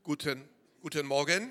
Guten Morgen.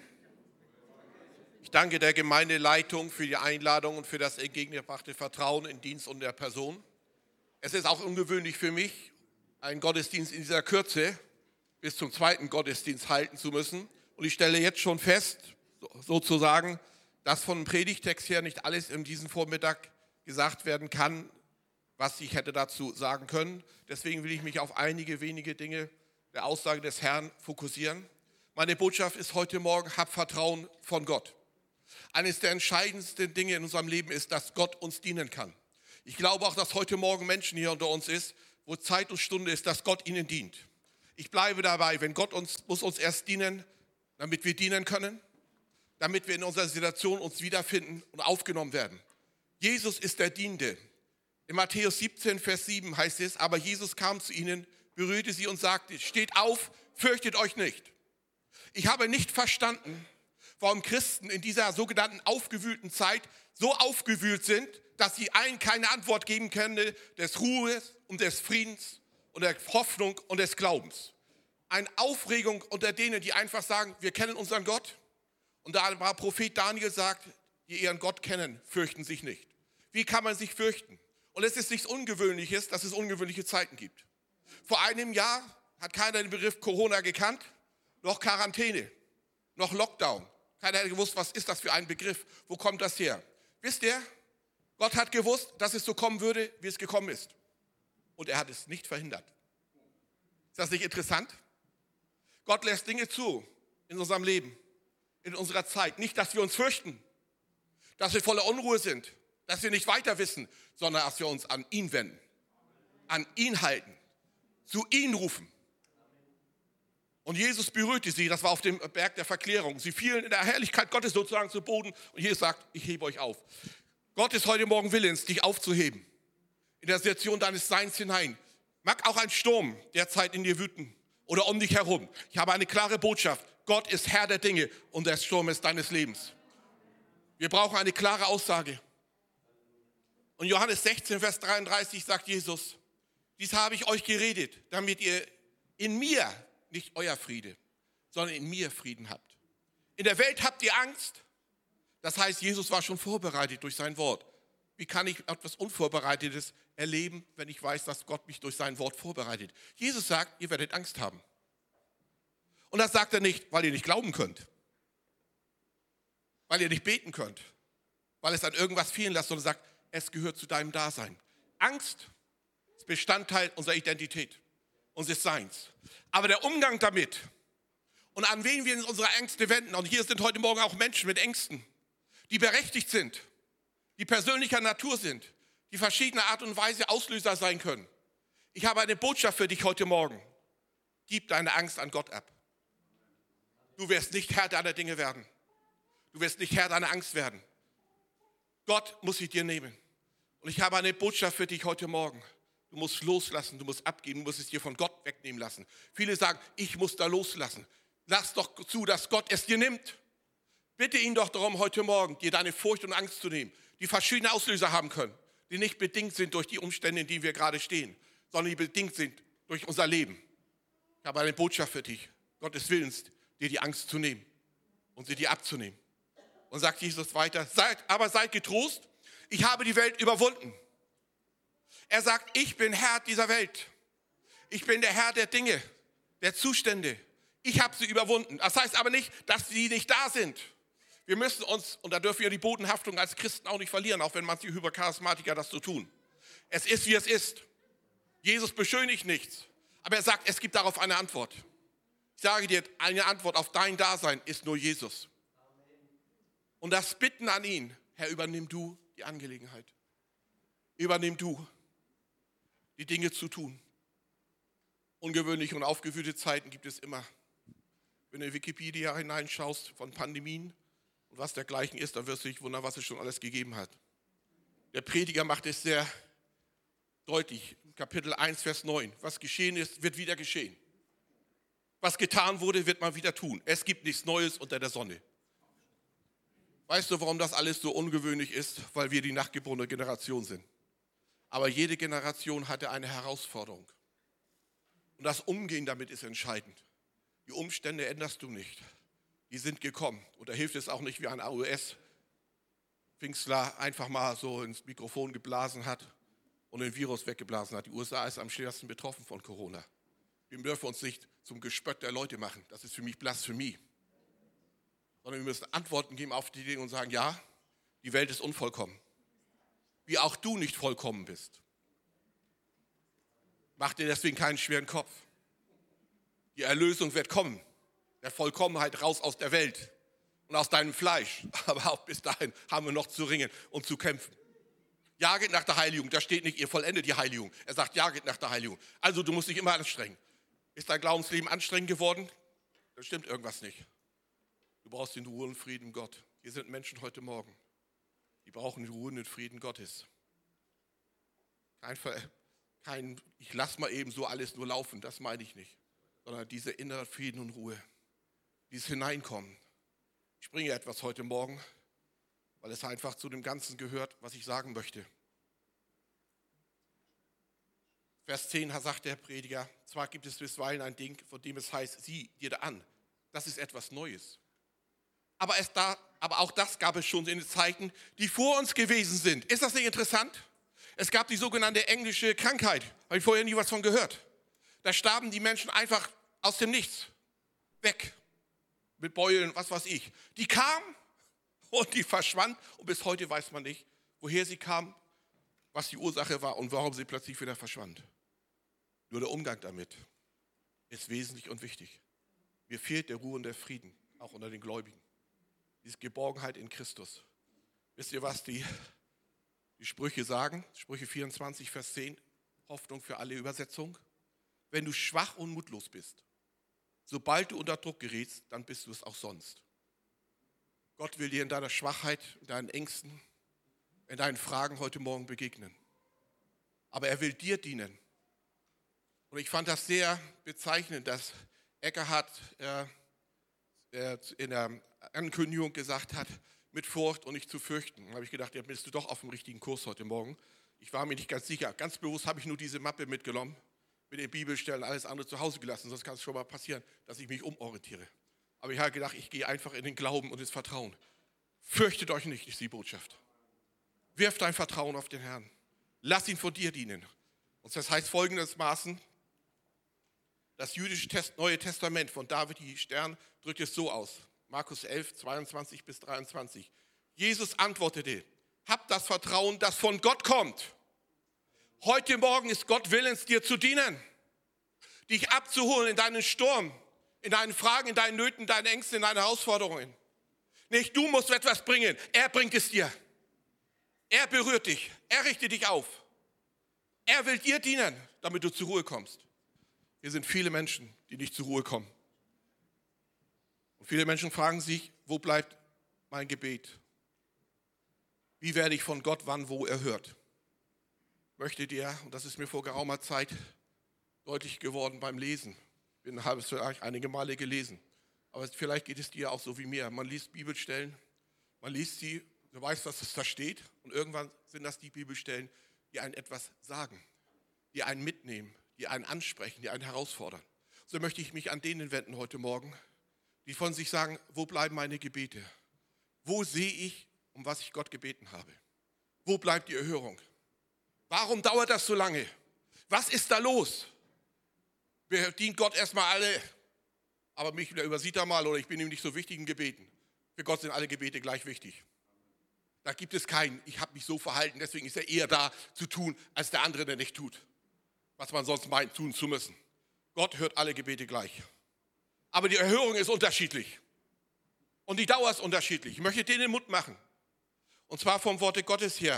Ich danke der Gemeindeleitung für die Einladung und für das entgegengebrachte Vertrauen in Dienst und der Person. Es ist auch ungewöhnlich für mich, einen Gottesdienst in dieser Kürze bis zum zweiten Gottesdienst halten zu müssen. Und ich stelle jetzt schon fest, sozusagen, dass von dem Predigtext her nicht alles in diesem Vormittag gesagt werden kann, was ich hätte dazu sagen können. Deswegen will ich mich auf einige wenige Dinge der Aussage des Herrn fokussieren. Meine Botschaft ist heute Morgen: Hab Vertrauen von Gott. Eines der entscheidendsten Dinge in unserem Leben ist, dass Gott uns dienen kann. Ich glaube auch, dass heute Morgen Menschen hier unter uns ist, wo Zeit und Stunde ist, dass Gott ihnen dient. Ich bleibe dabei, wenn Gott muss uns erst dienen, damit wir dienen können, damit wir in unserer Situation uns wiederfinden und aufgenommen werden. Jesus ist der Dienende. In Matthäus 17, Vers 7 heißt es: Aber Jesus kam zu ihnen, berührte sie und sagte: Steht auf, fürchtet euch nicht. Ich habe nicht verstanden, warum Christen in dieser sogenannten aufgewühlten Zeit so aufgewühlt sind, dass sie allen keine Antwort geben können des Ruhes und des Friedens und der Hoffnung und des Glaubens. Eine Aufregung unter denen, die einfach sagen, wir kennen unseren Gott. Und da war Prophet Daniel sagt, die ihren Gott kennen, fürchten sich nicht. Wie kann man sich fürchten? Und es ist nichts Ungewöhnliches, dass es ungewöhnliche Zeiten gibt. Vor einem Jahr hat keiner den Begriff Corona gekannt, noch Quarantäne, noch Lockdown. Keiner hat gewusst, was ist das für ein Begriff, wo kommt das her? Wisst ihr, Gott hat gewusst, dass es so kommen würde, wie es gekommen ist. Und er hat es nicht verhindert. Ist das nicht interessant? Gott lässt Dinge zu in unserem Leben, in unserer Zeit. Nicht, dass wir uns fürchten, dass wir voller Unruhe sind, dass wir nicht weiter wissen, sondern dass wir uns an ihn wenden, an ihn halten, zu ihm rufen. Und Jesus berührte sie, das war auf dem Berg der Verklärung. Sie fielen in der Herrlichkeit Gottes sozusagen zu Boden und Jesus sagt, ich hebe euch auf. Gott ist heute Morgen willens, dich aufzuheben, in der Situation deines Seins hinein. Mag auch ein Sturm derzeit in dir wüten oder um dich herum. Ich habe eine klare Botschaft, Gott ist Herr der Dinge und der Sturm ist deines Lebens. Wir brauchen eine klare Aussage. Und Johannes 16, Vers 33 sagt Jesus, dies habe ich euch geredet, damit ihr in mir, nicht euer Friede, sondern in mir Frieden habt. In der Welt habt ihr Angst. Das heißt, Jesus war schon vorbereitet durch sein Wort. Wie kann ich etwas Unvorbereitetes erleben, wenn ich weiß, dass Gott mich durch sein Wort vorbereitet? Jesus sagt, ihr werdet Angst haben. Und das sagt er nicht, weil ihr nicht glauben könnt, weil ihr nicht beten könnt, weil es an irgendwas fehlen lasst, sondern sagt, es gehört zu deinem Dasein. Angst ist Bestandteil unserer Identität, unseres Seins. Aber der Umgang damit und an wen wir unsere Ängste wenden, und hier sind heute Morgen auch Menschen mit Ängsten, die berechtigt sind, die persönlicher Natur sind, die verschiedene Art und Weise Auslöser sein können. Ich habe eine Botschaft für dich heute Morgen. Gib deine Angst an Gott ab. Du wirst nicht Herr deiner Dinge werden. Du wirst nicht Herr deiner Angst werden. Gott muss sie dir nehmen. Und ich habe eine Botschaft für dich heute Morgen. Du musst loslassen, du musst abgeben, du musst es dir von Gott wegnehmen lassen. Viele sagen, ich muss da loslassen. Lass doch zu, dass Gott es dir nimmt. Bitte ihn doch darum, heute Morgen dir deine Furcht und Angst zu nehmen, die verschiedene Auslöser haben können, die nicht bedingt sind durch die Umstände, in denen wir gerade stehen, sondern die bedingt sind durch unser Leben. Ich habe eine Botschaft für dich. Gott ist willens, dir die Angst zu nehmen und sie dir abzunehmen. Und sagt Jesus weiter, seid getrost, ich habe die Welt überwunden. Er sagt, ich bin Herr dieser Welt. Ich bin der Herr der Dinge, der Zustände. Ich habe sie überwunden. Das heißt aber nicht, dass sie nicht da sind. Wir müssen uns, und da dürfen wir die Bodenhaftung als Christen auch nicht verlieren, auch wenn manche Hypercharismatiker das so tun. Es ist, wie es ist. Jesus beschönigt nichts. Aber er sagt, es gibt darauf eine Antwort. Ich sage dir, eine Antwort auf dein Dasein ist nur Jesus. Und das Bitten an ihn, Herr, übernimm du die Angelegenheit. Übernimm du die Dinge zu tun. Ungewöhnliche und aufgewühlte Zeiten gibt es immer. Wenn du in Wikipedia hineinschaust von Pandemien und was dergleichen ist, dann wirst du dich wundern, was es schon alles gegeben hat. Der Prediger macht es sehr deutlich, Kapitel 1, Vers 9. Was geschehen ist, wird wieder geschehen. Was getan wurde, wird man wieder tun. Es gibt nichts Neues unter der Sonne. Weißt du, warum das alles so ungewöhnlich ist? Weil wir die nachgeborene Generation sind. Aber jede Generation hatte eine Herausforderung. Und das Umgehen damit ist entscheidend. Die Umstände änderst du nicht. Die sind gekommen. Und da hilft es auch nicht, wie ein AOS-Pfingstler einfach mal so ins Mikrofon geblasen hat und den Virus weggeblasen hat. Die USA ist am schwersten betroffen von Corona. Wir dürfen uns nicht zum Gespött der Leute machen. Das ist für mich Blasphemie. Sondern wir müssen Antworten geben auf die Dinge und sagen, ja, die Welt ist unvollkommen. Wie auch du nicht vollkommen bist. Mach dir deswegen keinen schweren Kopf. Die Erlösung wird kommen. Der Vollkommenheit raus aus der Welt und aus deinem Fleisch. Aber auch bis dahin haben wir noch zu ringen und zu kämpfen. Jaget nach der Heiligung. Da steht nicht, ihr vollendet die Heiligung. Er sagt, jaget nach der Heiligung. Also du musst dich immer anstrengen. Ist dein Glaubensleben anstrengend geworden? Dann stimmt irgendwas nicht. Du brauchst den Ruhe und Frieden Gott. Hier sind Menschen heute Morgen, die brauchen den Ruhe und den Frieden Gottes. Ich lasse mal eben so alles nur laufen, das meine ich nicht. Sondern diese innere Frieden und Ruhe, dieses Hineinkommen. Ich bringe etwas heute Morgen, weil es einfach zu dem Ganzen gehört, was ich sagen möchte. Vers 10 sagt der Prediger, zwar gibt es bisweilen ein Ding, von dem es heißt, sieh dir da an. Das ist etwas Neues. Aber auch das gab es schon in den Zeiten, die vor uns gewesen sind. Ist das nicht interessant? Es gab die sogenannte englische Krankheit. Habe ich vorher nie was von gehört. Da starben die Menschen einfach aus dem Nichts. Weg. Mit Beulen, was weiß ich. Die kam und die verschwand. Und bis heute weiß man nicht, woher sie kam, was die Ursache war und warum sie plötzlich wieder verschwand. Nur der Umgang damit ist wesentlich und wichtig. Mir fehlt der Ruhe und der Frieden, auch unter den Gläubigen. Diese Geborgenheit in Christus. Wisst ihr, was die Sprüche sagen? Sprüche 24, Vers 10, Hoffnung für alle Übersetzung. Wenn du schwach und mutlos bist, sobald du unter Druck gerätst, dann bist du es auch sonst. Gott will dir in deiner Schwachheit, in deinen Ängsten, in deinen Fragen heute Morgen begegnen. Aber er will dir dienen. Und ich fand das sehr bezeichnend, dass Eckhart in der Ankündigung gesagt hat, mit Furcht und nicht zu fürchten. Da habe ich gedacht, ja, bist du doch auf dem richtigen Kurs heute Morgen. Ich war mir nicht ganz sicher. Ganz bewusst habe ich nur diese Mappe mitgenommen, mit den Bibelstellen, alles andere zu Hause gelassen. Sonst kann es schon mal passieren, dass ich mich umorientiere. Aber ich habe gedacht, ich gehe einfach in den Glauben und das Vertrauen. Fürchtet euch nicht, ist die Botschaft. Wirf dein Vertrauen auf den Herrn. Lass ihn vor dir dienen. Und das heißt folgendermaßen, das jüdische Neue Testament von David die Stern drückt es so aus. Markus 11, 22 bis 23. Jesus antwortete, habt das Vertrauen, das von Gott kommt. Heute Morgen ist Gott willens, dir zu dienen, dich abzuholen in deinen Sturm, in deinen Fragen, in deinen Nöten, in deinen Ängsten, in deinen Herausforderungen. Nicht du musst etwas bringen, er bringt es dir. Er berührt dich, er richtet dich auf. Er will dir dienen, damit du zur Ruhe kommst. Hier sind viele Menschen, die nicht zur Ruhe kommen. Und viele Menschen fragen sich, wo bleibt mein Gebet? Wie werde ich von Gott wann, wo erhört? Möchte dir, und das ist mir vor geraumer Zeit deutlich geworden beim Lesen, ich habe es vielleicht einige Male gelesen, aber vielleicht geht es dir auch so wie mir. Man liest Bibelstellen, man liest sie, du weißt, was da steht und irgendwann sind das die Bibelstellen, die einen etwas sagen, die einen mitnehmen, die einen ansprechen, die einen herausfordern. So möchte ich mich an denen wenden heute Morgen, die von sich sagen, wo bleiben meine Gebete? Wo sehe ich, um was ich Gott gebeten habe? Wo bleibt die Erhörung? Warum dauert das so lange? Was ist da los? Dient Gott erstmal alle, aber mich übersieht er mal oder ich bin ihm nicht so wichtig in Gebeten. Für Gott sind alle Gebete gleich wichtig. Da gibt es keinen, ich habe mich so verhalten, deswegen ist er eher da zu tun, als der andere, der nicht tut, was man sonst meint, tun zu müssen. Gott hört alle Gebete gleich. Aber die Erhörung ist unterschiedlich. Und die Dauer ist unterschiedlich. Ich möchte dir den Mut machen. Und zwar vom Worte Gottes her.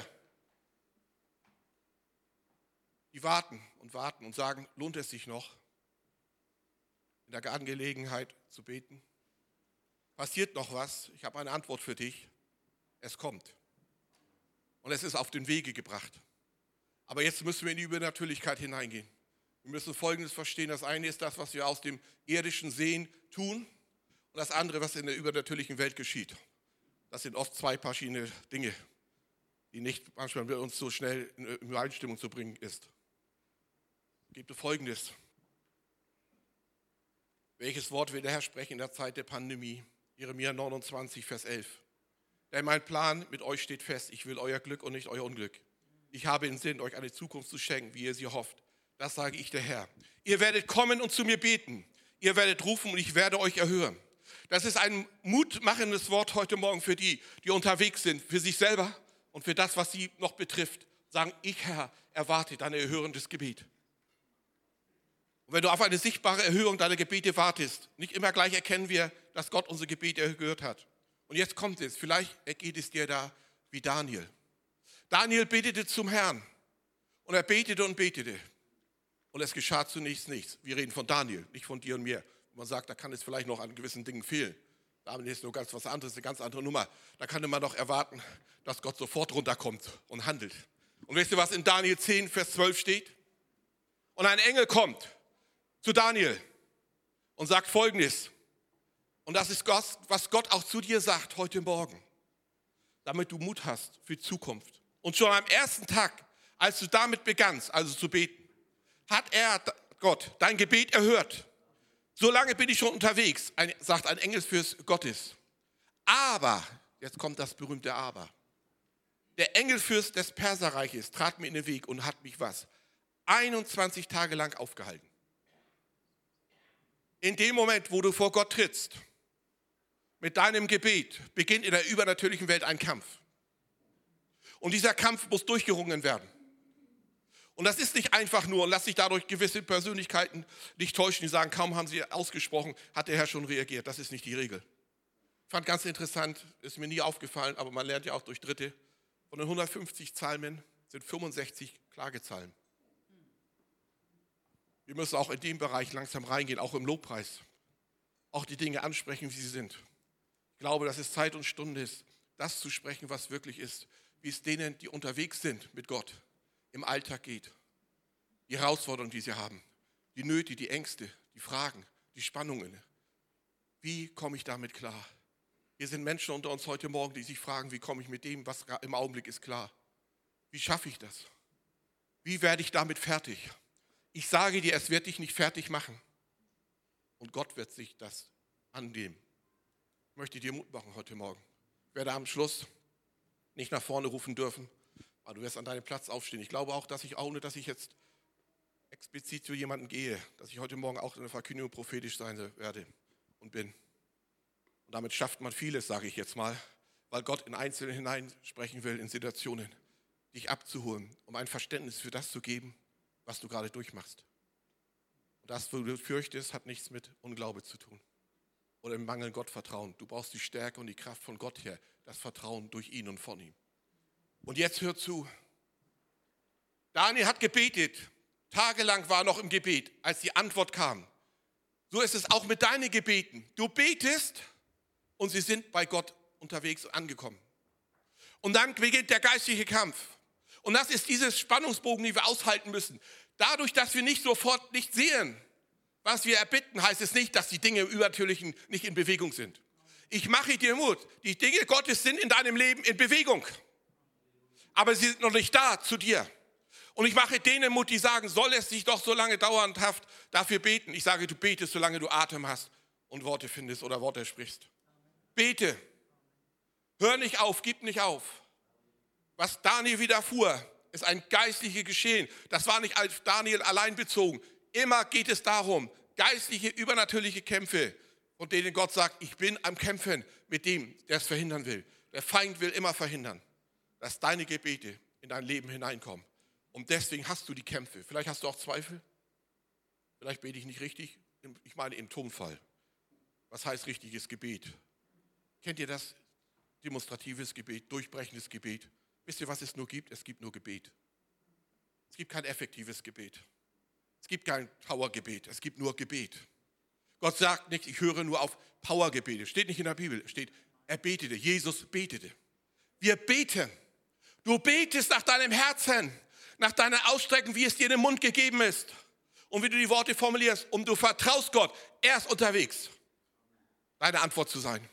Die warten und sagen, lohnt es sich noch, in der Angelegenheit zu beten? Passiert noch was? Ich habe eine Antwort für dich. Es kommt. Und es ist auf den Wege gebracht. Aber jetzt müssen wir in die Übernatürlichkeit hineingehen. Wir müssen Folgendes verstehen. Das eine ist das, was wir aus dem irdischen Sehen tun und das andere, was in der übernatürlichen Welt geschieht. Das sind oft zwei verschiedene Dinge, die nicht manchmal mit uns so schnell in Übereinstimmung zu bringen ist. Es gibt Folgendes. Welches Wort will der Herr sprechen in der Zeit der Pandemie? Jeremia 29, Vers 11. Denn mein Plan mit euch steht fest. Ich will euer Glück und nicht euer Unglück. Ich habe in Sinn, euch eine Zukunft zu schenken, wie ihr sie hofft. Das sage ich, der Herr. Ihr werdet kommen und zu mir beten. Ihr werdet rufen und ich werde euch erhören. Das ist ein mutmachendes Wort heute Morgen für die unterwegs sind, für sich selber und für das, was sie noch betrifft. Sagen, ich, Herr, erwarte dein erhörendes Gebet. Und wenn du auf eine sichtbare Erhöhung deiner Gebete wartest, nicht immer gleich erkennen wir, dass Gott unsere Gebete erhört hat. Und jetzt kommt es, vielleicht geht es dir da wie Daniel. Daniel betete zum Herrn und er betete und betete. Und es geschah zunächst nichts. Wir reden von Daniel, nicht von dir und mir. Man sagt, da kann es vielleicht noch an gewissen Dingen fehlen. Daniel ist nur ganz was anderes, eine ganz andere Nummer. Da kann man doch erwarten, dass Gott sofort runterkommt und handelt. Und wisst ihr, was in Daniel 10, Vers 12 steht? Und ein Engel kommt zu Daniel und sagt Folgendes. Und das ist Gott, was Gott auch zu dir sagt heute Morgen, damit du Mut hast für die Zukunft. Und schon am ersten Tag, als du damit begannst, also zu beten, hat Gott dein Gebet erhört. So lange bin ich schon unterwegs, sagt ein Engelsfürst Gottes. Aber, jetzt kommt das berühmte Aber. Der Engelfürst des Perserreiches trat mir in den Weg und hat mich was? 21 Tage lang aufgehalten. In dem Moment, wo du vor Gott trittst, mit deinem Gebet, beginnt in der übernatürlichen Welt ein Kampf. Und dieser Kampf muss durchgerungen werden. Und das ist nicht einfach nur, und lass sich dadurch gewisse Persönlichkeiten nicht täuschen, die sagen, kaum haben sie ausgesprochen, hat der Herr schon reagiert. Das ist nicht die Regel. Ich fand ganz interessant, ist mir nie aufgefallen, aber man lernt ja auch durch Dritte, von den 150 Psalmen sind 65 Klagezahlen. Wir müssen auch in dem Bereich langsam reingehen, auch im Lobpreis. Auch die Dinge ansprechen, wie sie sind. Ich glaube, dass es Zeit und Stunde ist, das zu sprechen, was wirklich ist. Wie es denen, die unterwegs sind mit Gott, im Alltag geht. Die Herausforderungen, die sie haben. Die Nöte, die Ängste, die Fragen, die Spannungen. Wie komme ich damit klar? Hier sind Menschen unter uns heute Morgen, die sich fragen, wie komme ich mit dem, was im Augenblick ist, klar? Wie schaffe ich das? Wie werde ich damit fertig? Ich sage dir, es wird dich nicht fertig machen. Und Gott wird sich das annehmen. Ich möchte dir Mut machen heute Morgen. Ich werde am Schluss nicht nach vorne rufen dürfen, aber du wirst an deinem Platz aufstehen. Ich glaube auch, dass ich, ohne dass ich jetzt explizit zu jemandem gehe, dass ich heute Morgen auch in der Verkündigung prophetisch sein werde und bin. Und damit schafft man vieles, sage ich jetzt mal, weil Gott in Einzelne hineinsprechen will, in Situationen, dich abzuholen, um ein Verständnis für das zu geben, was du gerade durchmachst. Und das, wo du fürchtest, hat nichts mit Unglaube zu tun oder im Mangel Gottvertrauen. Du brauchst die Stärke und die Kraft von Gott her, das Vertrauen durch ihn und von ihm. Und jetzt hör zu. Daniel hat gebetet, tagelang war er noch im Gebet, als die Antwort kam. So ist es auch mit deinen Gebeten. Du betest und sie sind bei Gott unterwegs und angekommen. Und dann beginnt der geistliche Kampf. Und das ist dieses Spannungsbogen, den wir aushalten müssen. Dadurch, dass wir nicht sofort nicht sehen, was wir erbitten, heißt es nicht, dass die Dinge im Übernatürlichen nicht in Bewegung sind. Ich mache dir Mut. Die Dinge Gottes sind in deinem Leben in Bewegung. Aber sie sind noch nicht da zu dir. Und ich mache denen Mut, die sagen, soll es sich doch so lange dauerhaft dafür beten. Ich sage, du betest, solange du Atem hast und Worte findest oder Worte sprichst. Bete. Hör nicht auf, gib nicht auf. Was Daniel widerfuhr, ist ein geistliches Geschehen. Das war nicht auf Daniel allein bezogen. Immer geht es darum, geistliche, übernatürliche Kämpfe, von denen Gott sagt, ich bin am Kämpfen mit dem, der es verhindern will. Der Feind will immer verhindern, dass deine Gebete in dein Leben hineinkommen. Und deswegen hast du die Kämpfe. Vielleicht hast du auch Zweifel. Vielleicht bete ich nicht richtig. Ich meine im Tonfall. Was heißt richtiges Gebet? Kennt ihr das? Demonstratives Gebet, durchbrechendes Gebet. Wisst ihr, was es nur gibt? Es gibt nur Gebet. Es gibt kein effektives Gebet. Es gibt kein Powergebet. Es gibt nur Gebet. Gott sagt nicht, ich höre nur auf Powergebete. Steht nicht in der Bibel. Steht, er betete. Jesus betete. Wir beten. Du betest nach deinem Herzen, nach deiner Ausstreckung, wie es dir in den Mund gegeben ist. Und wie du die Worte formulierst. Und du vertraust Gott. Er ist unterwegs, deine Antwort zu sein.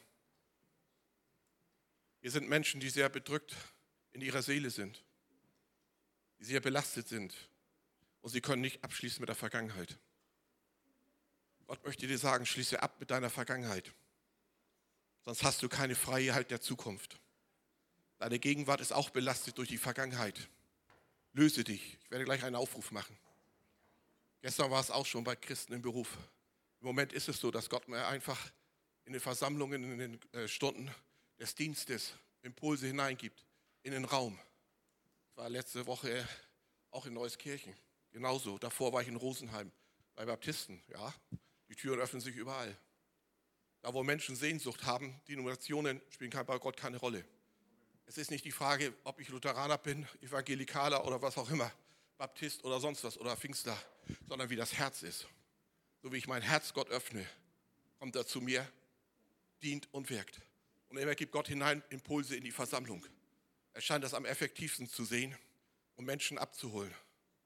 Hier sind Menschen, die sehr bedrückt in ihrer Seele sind, die sehr belastet sind und sie können nicht abschließen mit der Vergangenheit. Gott möchte dir sagen, schließe ab mit deiner Vergangenheit. Sonst hast du keine Freiheit der Zukunft. Deine Gegenwart ist auch belastet durch die Vergangenheit. Löse dich. Ich werde gleich einen Aufruf machen. Gestern war es auch schon bei Christen im Beruf. Im Moment ist es so, dass Gott mir einfach in den Versammlungen, in den Stunden des Dienstes Impulse hineingibt in den Raum. Ich war letzte Woche auch in Neuskirchen. Genauso. Davor war ich in Rosenheim bei Baptisten. Ja, die Türen öffnen sich überall. Da, wo Menschen Sehnsucht haben, Denominationen spielen bei Gott keine Rolle. Es ist nicht die Frage, ob ich Lutheraner bin, Evangelikaler oder was auch immer, Baptist oder sonst was oder Pfingstler, sondern wie das Herz ist. So wie ich mein Herz Gott öffne, kommt er zu mir, dient und wirkt. Und immer gibt Gott hinein Impulse in die Versammlung. Er scheint das am effektivsten zu sehen, um Menschen abzuholen.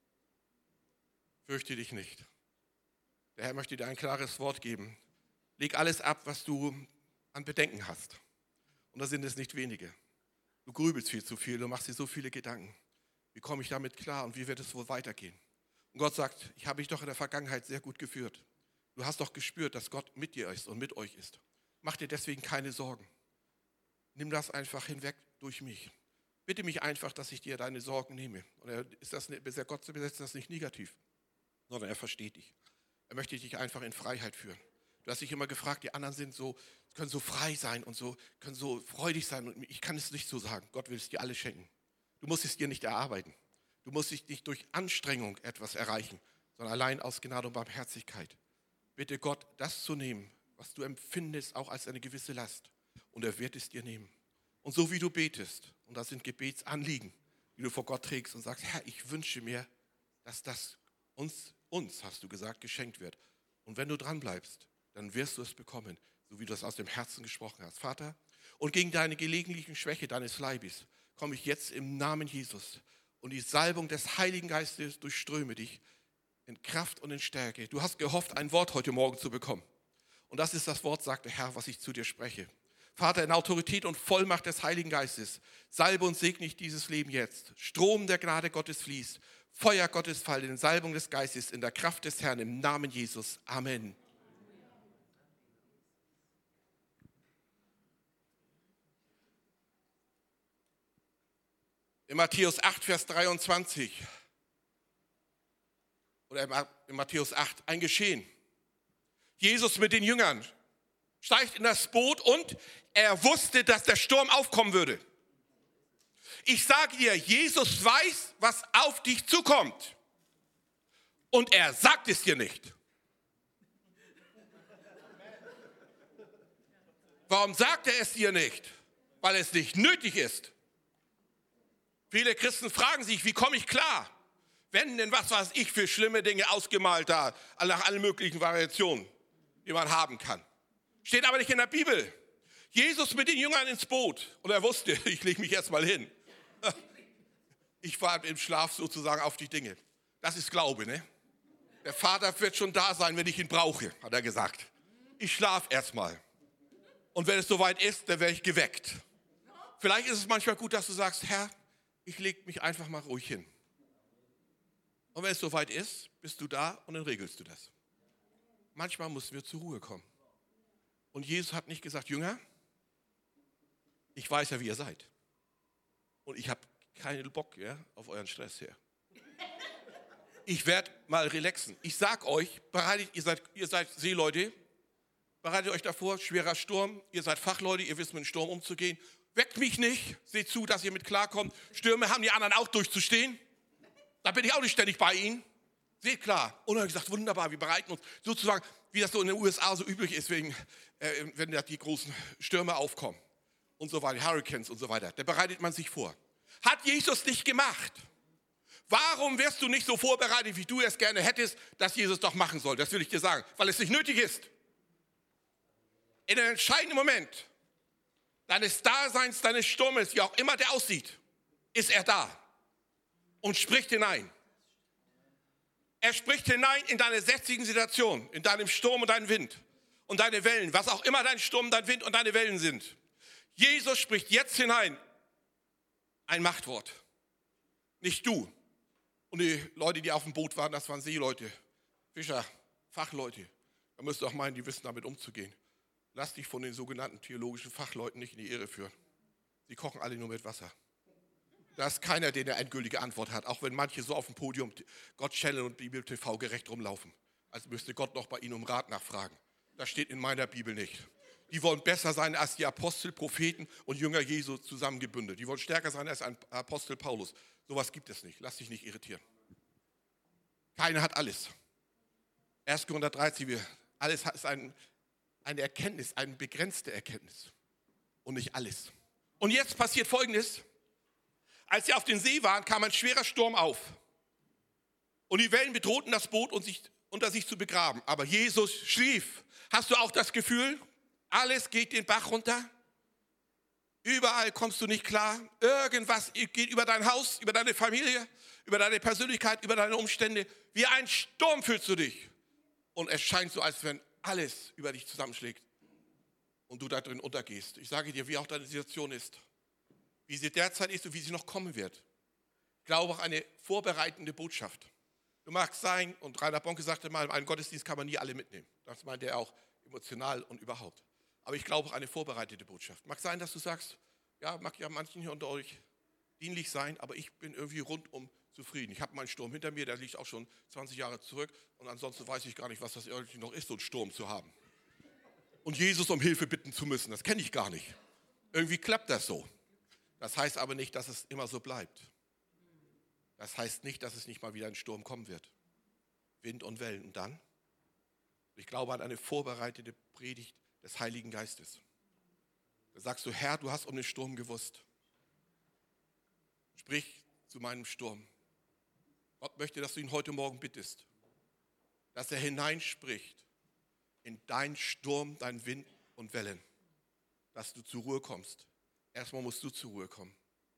Fürchte dich nicht. Der Herr möchte dir ein klares Wort geben. Leg alles ab, was du an Bedenken hast. Und da sind es nicht wenige. Du grübelst viel zu viel, du machst dir so viele Gedanken. Wie komme ich damit klar und wie wird es wohl weitergehen? Und Gott sagt, ich habe dich doch in der Vergangenheit sehr gut geführt. Du hast doch gespürt, dass Gott mit dir ist und mit euch ist. Mach dir deswegen keine Sorgen. Nimm das einfach hinweg durch mich. Bitte mich einfach, dass ich dir deine Sorgen nehme. Und Gott besetzt das nicht negativ, sondern er versteht dich. Er möchte dich einfach in Freiheit führen. Du hast dich immer gefragt, die anderen können so frei sein und können so freudig sein. Und ich kann es nicht so sagen. Gott will es dir alles schenken. Du musst es dir nicht erarbeiten. Du musst nicht durch Anstrengung etwas erreichen, sondern allein aus Gnade und Barmherzigkeit. Bitte Gott, das zu nehmen, was du empfindest, auch als eine gewisse Last. Und er wird es dir nehmen. Und so wie du betest, und das sind Gebetsanliegen, die du vor Gott trägst und sagst, Herr, ich wünsche mir, dass das uns, hast du gesagt, geschenkt wird. Und wenn du dran bleibst, dann wirst du es bekommen, so wie du es aus dem Herzen gesprochen hast. Vater, und gegen deine gelegentlichen Schwäche deines Leibes komme ich jetzt im Namen Jesus und die Salbung des Heiligen Geistes durchströme dich in Kraft und in Stärke. Du hast gehofft, ein Wort heute Morgen zu bekommen. Und das ist das Wort, sagt der Herr, was ich zu dir spreche. Vater, in Autorität und Vollmacht des Heiligen Geistes, salbe und segne ich dieses Leben jetzt. Strom der Gnade Gottes fließt, Feuer Gottes fallen in Salbung des Geistes, in der Kraft des Herrn, im Namen Jesus. Amen. In Matthäus 8, Vers 23 oder in Matthäus 8 ein Geschehen. Jesus mit den Jüngern steigt in das Boot und er wusste, dass der Sturm aufkommen würde. Ich sage dir, Jesus weiß, was auf dich zukommt. Und er sagt es dir nicht. Warum sagt er es dir nicht? Weil es nicht nötig ist. Viele Christen fragen sich, wie komme ich klar? Wenn denn was weiß ich für schlimme Dinge ausgemalt da, nach allen möglichen Variationen, die man haben kann. Steht aber nicht in der Bibel. Jesus mit den Jüngern ins Boot und er wusste, ich lege mich jetzt mal hin. Ich war im Schlaf sozusagen auf die Dinge. Das ist Glaube, ne? Der Vater wird schon da sein, wenn ich ihn brauche, hat er gesagt. Ich schlafe erstmal. Und wenn es soweit ist, dann werde ich geweckt. Vielleicht ist es manchmal gut, dass du sagst, Herr, ich lege mich einfach mal ruhig hin. Und wenn es soweit ist, bist du da und dann regelst du das. Manchmal müssen wir zur Ruhe kommen. Und Jesus hat nicht gesagt, Jünger, ich weiß ja, wie ihr seid. Und ich habe keinen Bock auf euren Stress hier. Ich werde mal relaxen. Ich sag euch, ihr seid Seeleute, bereitet euch davor, schwerer Sturm, ihr seid Fachleute, ihr wisst mit dem Sturm umzugehen. Weckt mich nicht, seht zu, dass ihr mit klarkommt. Stürme haben die anderen auch durchzustehen. Da bin ich auch nicht ständig bei ihnen. Seht klar. Und er hat gesagt, wunderbar, wir bereiten uns sozusagen, wie das so in den USA so üblich ist, wenn da die großen Stürme aufkommen und so weiter, Hurricanes und so weiter. Da bereitet man sich vor. Hat Jesus nicht gemacht. Warum wirst du nicht so vorbereitet, wie du es gerne hättest, dass Jesus doch machen soll? Das will ich dir sagen, weil es nicht nötig ist. In einem entscheidenden Moment deines Daseins, deines Sturmes, wie auch immer der aussieht, ist er da und spricht hinein. Er spricht hinein in deine jetzigen Situation, in deinem Sturm und deinen Wind und deine Wellen, was auch immer dein Sturm, dein Wind und deine Wellen sind. Jesus spricht jetzt hinein ein Machtwort. Nicht du. Und die Leute, die auf dem Boot waren, das waren Seeleute, Fischer, Fachleute. dann müsst ihr auch meinen, die wissen damit umzugehen. Lass dich von den sogenannten theologischen Fachleuten nicht in die Irre führen. Sie kochen alle nur mit Wasser. Da ist keiner, der eine endgültige Antwort hat, auch wenn manche so auf dem Podium Gott Channel und Bibel TV gerecht rumlaufen. Als müsste Gott noch bei ihnen um Rat nachfragen. Das steht in meiner Bibel nicht. Die wollen besser sein als die Apostel, Propheten und Jünger Jesu zusammengebündelt. Die wollen stärker sein als ein Apostel Paulus. Sowas gibt es nicht. Lass dich nicht irritieren. Keiner hat alles. 1. Korinther 13, alles ist eine Erkenntnis, eine begrenzte Erkenntnis und nicht alles. Und jetzt passiert Folgendes. Als sie auf dem See waren, kam ein schwerer Sturm auf. Und die Wellen bedrohten das Boot unter sich zu begraben. Aber Jesus schlief. Hast du auch das Gefühl, alles geht den Bach runter? Überall kommst du nicht klar. Irgendwas geht über dein Haus, über deine Familie, über deine Persönlichkeit, über deine Umstände. Wie ein Sturm fühlst du dich. Und es scheint so, als wenn alles über dich zusammenschlägt und du da drin untergehst. Ich sage dir, wie auch deine Situation ist. Wie sie derzeit ist und wie sie noch kommen wird. Ich glaube auch eine vorbereitende Botschaft. Du magst sein, und Rainer Bonke sagte mal, in einem Gottesdienst kann man nie alle mitnehmen. Das meint er auch emotional und überhaupt. Aber ich glaube auch eine vorbereitete Botschaft. Mag sein, dass du sagst, ja, mag ja manchen hier unter euch dienlich sein, aber ich bin irgendwie rundum zufrieden. Ich habe meinen Sturm hinter mir, der liegt auch schon 20 Jahre zurück. Und ansonsten weiß ich gar nicht, was das irgendwie noch ist, so einen Sturm zu haben. Und Jesus um Hilfe bitten zu müssen, das kenne ich gar nicht. Irgendwie klappt das so. Das heißt aber nicht, dass es immer so bleibt. Das heißt nicht, dass es nicht mal wieder ein Sturm kommen wird. Wind und Wellen. Und dann? Ich glaube an eine vorbereitete Predigt des Heiligen Geistes. Da sagst du, Herr, du hast um den Sturm gewusst. Sprich zu meinem Sturm. Gott möchte, dass du ihn heute Morgen bittest, dass er hineinspricht in deinen Sturm, deinen Wind und Wellen, dass du zur Ruhe kommst. Erstmal musst du zur Ruhe kommen,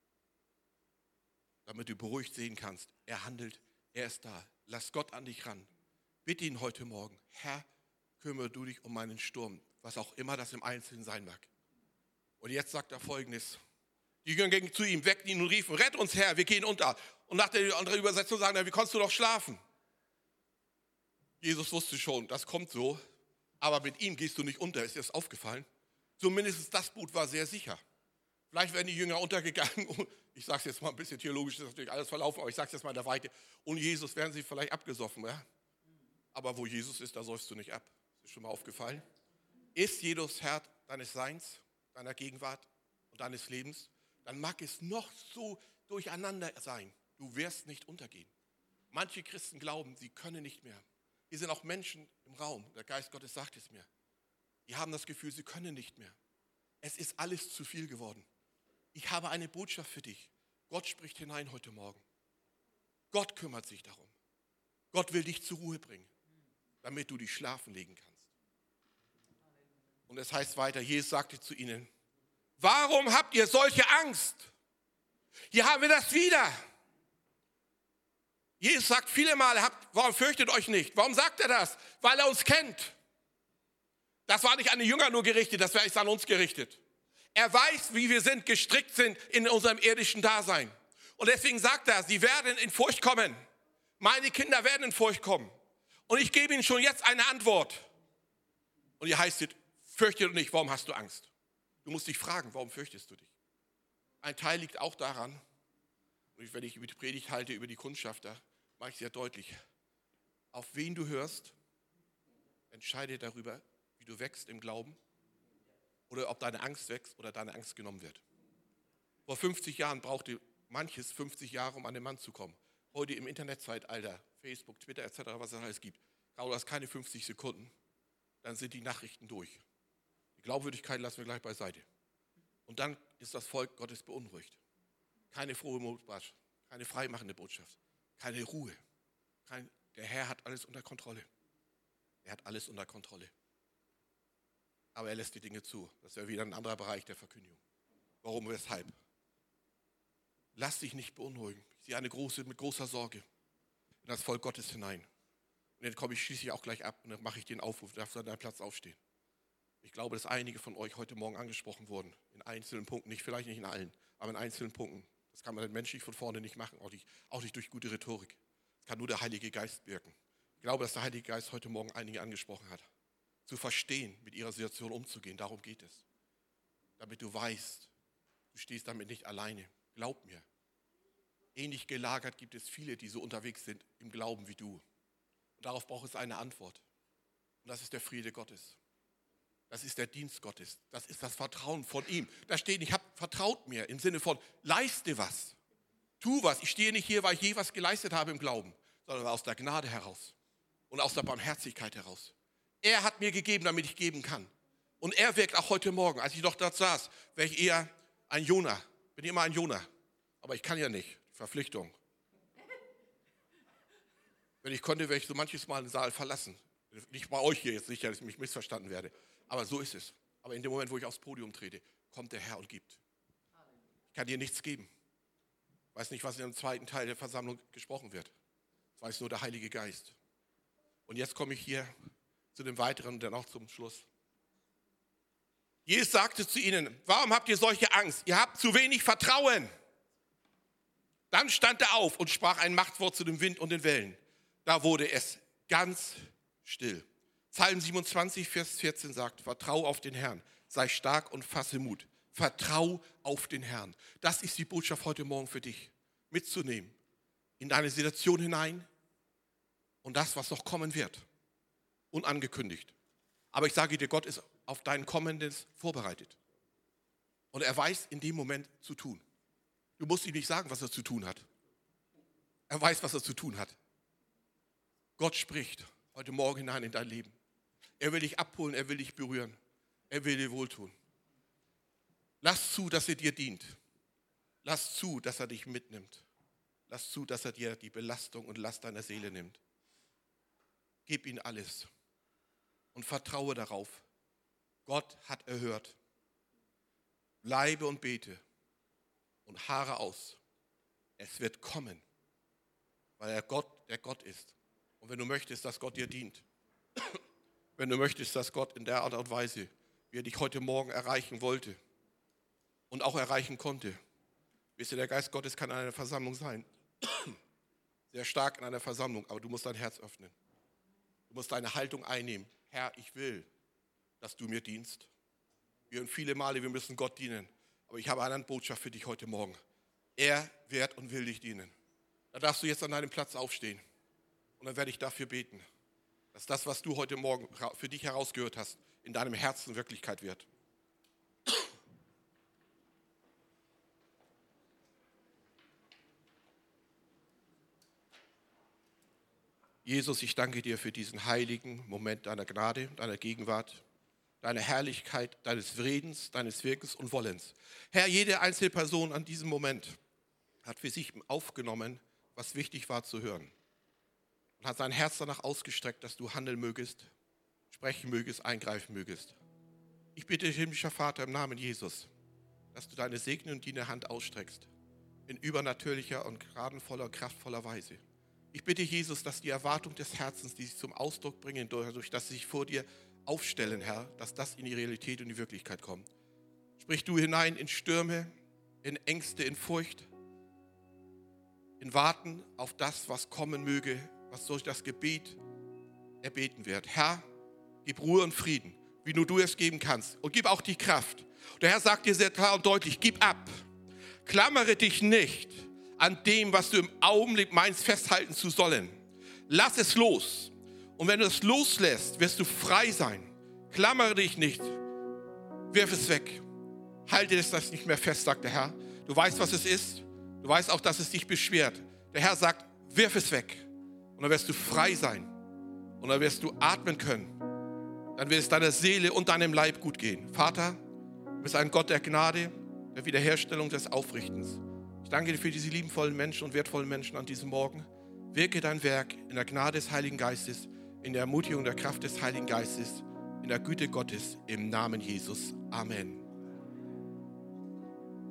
damit du beruhigt sehen kannst. Er handelt, er ist da. Lass Gott an dich ran. Bitte ihn heute Morgen, Herr, kümmere du dich um meinen Sturm, was auch immer das im Einzelnen sein mag. Und jetzt sagt er Folgendes. Die Jünger gingen zu ihm, weckten ihn und riefen, rett uns Herr, wir gehen unter. Und nach der anderen Übersetzung sagen, wie konntest du doch schlafen? Jesus wusste schon, das kommt so, aber mit ihm gehst du nicht unter, ist dir das aufgefallen? Zumindest das Boot war sehr sicher. Vielleicht wären die Jünger untergegangen, und ich sage es jetzt mal ein bisschen theologisch, das ist natürlich alles verlaufen, aber ich sage es jetzt mal in der Weite, ohne Jesus wären sie vielleicht abgesoffen. Ja? Aber wo Jesus ist, da säufst du nicht ab. Ist dir schon mal aufgefallen? Ist Jesus Herr deines Seins, deiner Gegenwart und deines Lebens, dann mag es noch so durcheinander sein. Du wirst nicht untergehen. Manche Christen glauben, sie können nicht mehr. Hier sind auch Menschen im Raum, der Geist Gottes sagt es mir. Die haben das Gefühl, sie können nicht mehr. Es ist alles zu viel geworden. Ich habe eine Botschaft für dich. Gott spricht hinein heute Morgen. Gott kümmert sich darum. Gott will dich zur Ruhe bringen, damit du dich schlafen legen kannst. Und es heißt weiter, Jesus sagte zu ihnen, warum habt ihr solche Angst? Hier haben wir das wieder. Jesus sagt viele Male, warum fürchtet euch nicht? Warum sagt er das? Weil er uns kennt. Das war nicht an die Jünger nur gerichtet, das ist an uns gerichtet. Er weiß, wie wir sind, gestrickt sind in unserem irdischen Dasein. Und deswegen sagt er, sie werden in Furcht kommen. Meine Kinder werden in Furcht kommen. Und ich gebe ihnen schon jetzt eine Antwort. Und hier heißt es, fürchte dich nicht, warum hast du Angst? Du musst dich fragen, warum fürchtest du dich? Ein Teil liegt auch daran, und wenn ich über die Predigt halte, über die Kundschafter, mache ich sehr deutlich, auf wen du hörst, entscheide darüber, wie du wächst im Glauben oder ob deine Angst wächst oder deine Angst genommen wird. Vor 50 Jahren brauchte manches 50 Jahre, um an den Mann zu kommen. Heute im Internetzeitalter, Facebook, Twitter etc., was es alles gibt, dauert das keine 50 Sekunden, dann sind die Nachrichten durch. Die Glaubwürdigkeit lassen wir gleich beiseite. Und dann ist das Volk Gottes beunruhigt. Keine frohe Botschaft, keine freimachende Botschaft, keine Ruhe. Der Herr hat alles unter Kontrolle. Er hat alles unter Kontrolle. Aber er lässt die Dinge zu. Das wäre wieder ein anderer Bereich der Verkündigung. Warum, weshalb? Lass dich nicht beunruhigen. Ich sehe mit großer Sorge in das Volk Gottes hinein. Und dann komme ich schließlich auch gleich ab und dann mache ich den Aufruf, darfst du an deinem Platz aufstehen. Ich glaube, dass einige von euch heute Morgen angesprochen wurden, in einzelnen Punkten, vielleicht nicht in allen, aber in einzelnen Punkten. Das kann man menschlich von vorne nicht machen, auch nicht durch gute Rhetorik. Das kann nur der Heilige Geist wirken. Ich glaube, dass der Heilige Geist heute Morgen einige angesprochen hat. zu verstehen, mit ihrer Situation umzugehen. Darum geht es. Damit du weißt, du stehst damit nicht alleine. Glaub mir. Ähnlich gelagert gibt es viele, die so unterwegs sind im Glauben wie du. Und darauf braucht es eine Antwort. Und das ist der Friede Gottes. Das ist der Dienst Gottes. Das ist das Vertrauen von ihm. Da steht nicht, vertraut mir im Sinne von, leiste was. Tu was. Ich stehe nicht hier, weil ich je was geleistet habe im Glauben, sondern aus der Gnade heraus und aus der Barmherzigkeit heraus. Er hat mir gegeben, damit ich geben kann. Und er wirkt auch heute Morgen. Als ich noch dort saß, wäre ich eher ein Jona. Bin immer ein Jona. Aber ich kann ja nicht. Verpflichtung. Wenn ich konnte, wäre ich so manches Mal den Saal verlassen. Nicht bei euch hier jetzt sicher, dass ich mich missverstanden werde. Aber so ist es. Aber in dem Moment, wo ich aufs Podium trete, kommt der Herr und gibt. Ich kann dir nichts geben. Ich weiß nicht, was in dem zweiten Teil der Versammlung gesprochen wird. Das weiß nur der Heilige Geist. Und jetzt komme ich hier zu dem Weiteren und dann auch zum Schluss. Jesus sagte zu ihnen, warum habt ihr solche Angst? Ihr habt zu wenig Vertrauen. Dann stand er auf und sprach ein Machtwort zu dem Wind und den Wellen. Da wurde es ganz still. Psalm 27, Vers 14 sagt, vertrau auf den Herrn, sei stark und fasse Mut. Vertrau auf den Herrn. Das ist die Botschaft heute Morgen für dich, mitzunehmen. In deine Situation hinein und das, was noch kommen wird. Unangekündigt. Aber ich sage dir, Gott ist auf dein Kommendes vorbereitet. Und er weiß in dem Moment zu tun. Du musst ihm nicht sagen, was er zu tun hat. Er weiß, was er zu tun hat. Gott spricht heute Morgen hinein in dein Leben. Er will dich abholen, er will dich berühren. Er will dir wohltun. Lass zu, dass er dir dient. Lass zu, dass er dich mitnimmt. Lass zu, dass er dir die Belastung und Last deiner Seele nimmt. Gib ihm alles und vertraue darauf. Gott hat erhört. Bleibe und bete und harre aus. Es wird kommen, weil er Gott, der Gott ist. Und wenn du möchtest, dass Gott dir dient, wenn du möchtest, dass Gott in der Art und Weise, wie er dich heute Morgen erreichen wollte und auch erreichen konnte, wisst ihr, der Geist Gottes kann in einer Versammlung sein, sehr stark in einer Versammlung, aber du musst dein Herz öffnen. Du musst deine Haltung einnehmen. Herr, ich will, dass du mir dienst. Wir hören viele Male, wir müssen Gott dienen. Aber ich habe eine Botschaft für dich heute Morgen. Er wird und will dich dienen. Da darfst du jetzt an deinem Platz aufstehen. Und dann werde ich dafür beten, dass das, was du heute Morgen für dich herausgehört hast, in deinem Herzen Wirklichkeit wird. Jesus, ich danke dir für diesen heiligen Moment deiner Gnade, deiner Gegenwart, deiner Herrlichkeit, deines Redens, deines Wirkens und Wollens. Herr, jede einzelne Person an diesem Moment hat für sich aufgenommen, was wichtig war zu hören. Und hat sein Herz danach ausgestreckt, dass du handeln mögest, sprechen mögest, eingreifen mögest. Ich bitte dich, himmlischer Vater, im Namen Jesus, dass du deine Segnung und deine Hand ausstreckst, in übernatürlicher und gnadenvoller, kraftvoller Weise. Ich bitte, Jesus, dass die Erwartung des Herzens, die sich zum Ausdruck bringen, dadurch, dass sie sich vor dir aufstellen, Herr, dass das in die Realität und die Wirklichkeit kommt. Sprich du hinein in Stürme, in Ängste, in Furcht, in Warten auf das, was kommen möge, was durch das Gebet erbeten wird. Herr, gib Ruhe und Frieden, wie nur du es geben kannst. Und gib auch die Kraft. Und der Herr sagt dir sehr klar und deutlich, gib ab. Klammere dich nicht an dem, was du im Augenblick meinst, festhalten zu sollen. Lass es los. Und wenn du es loslässt, wirst du frei sein. Klammere dich nicht. Wirf es weg. Halte das nicht mehr fest, sagt der Herr. Du weißt, was es ist. Du weißt auch, dass es dich beschwert. Der Herr sagt, wirf es weg. Und dann wirst du frei sein. Und dann wirst du atmen können. Dann wird es deiner Seele und deinem Leib gut gehen. Vater, du bist ein Gott der Gnade, der Wiederherstellung, des Aufrichtens. Ich danke dir für diese liebenvollen Menschen und wertvollen Menschen an diesem Morgen. Wirke dein Werk in der Gnade des Heiligen Geistes, in der Ermutigung der Kraft des Heiligen Geistes, in der Güte Gottes, im Namen Jesus. Amen.